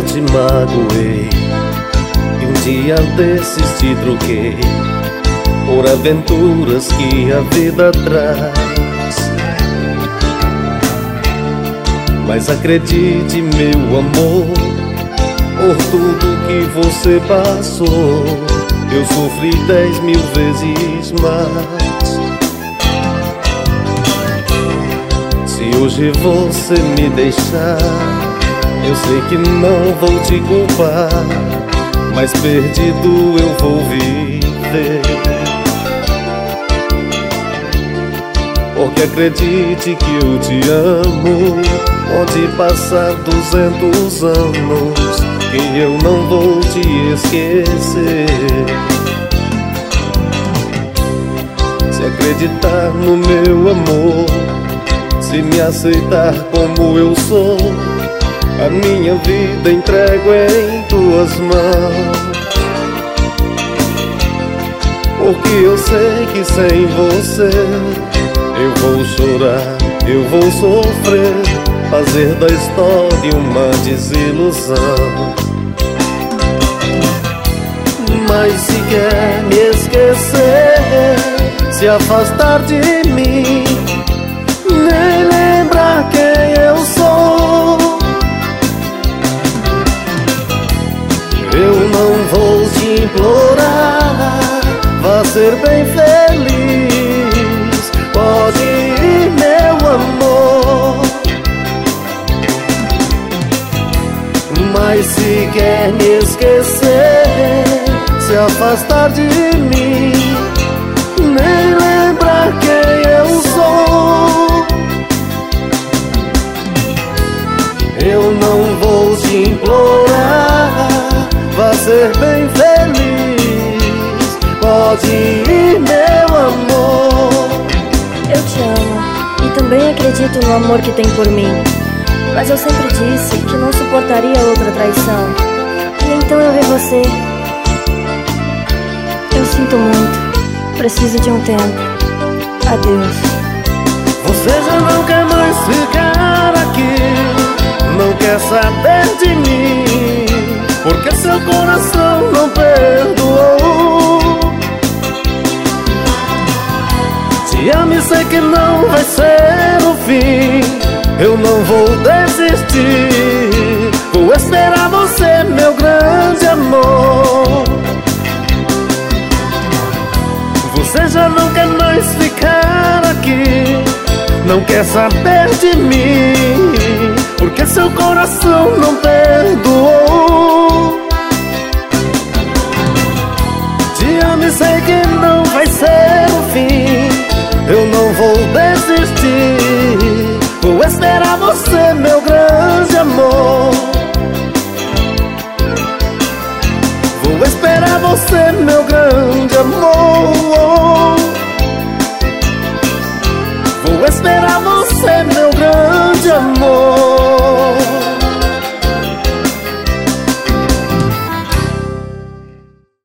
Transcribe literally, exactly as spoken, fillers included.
te magoei e um dia desses te troquei por aventuras que a vida traz. Mas acredite, meu amor, por tudo que você passou, eu sofri dez mil vezes mais. Se hoje você me deixar, eu sei que não vou te culpar, mas perdido eu vou viver. Porque acredite que eu te amo, pode passar duzentos anos, que eu não vou te esquecer. Se acreditar no meu amor, se me aceitar como eu sou, a minha vida entrego em tuas mãos. Porque eu sei que sem você eu vou chorar, eu vou sofrer, fazer da história uma desilusão. Mas se quer me esquecer, se afastar de mim, nem lembrar quem eu sou, eu não vou te implorar, vá ser bem feliz. Pode ir, meu amor, mas se quer me esquecer, se afastar de mim, nem lembrar quem eu sou, eu não vou te implorar, vá ser bem feliz. Pode ir, meu amor. Eu te amo e também acredito no amor que tem por mim, mas eu sempre disse que não suportaria outra traição, e então eu vi você. Eu sinto muito, preciso de um tempo. Adeus. Você já não quer mais ficar aqui, não quer saber de mim, porque seu coração não perdoou. Te amo e sei que não vai ser o fim, eu não vou desistir, vou esperar você, meu grande amor. Você já não quer mais ficar aqui, não quer saber de mim, porque seu coração não perdoou. Te amo e sei que não vai ser o fim, eu não vou desistir, vou esperar você,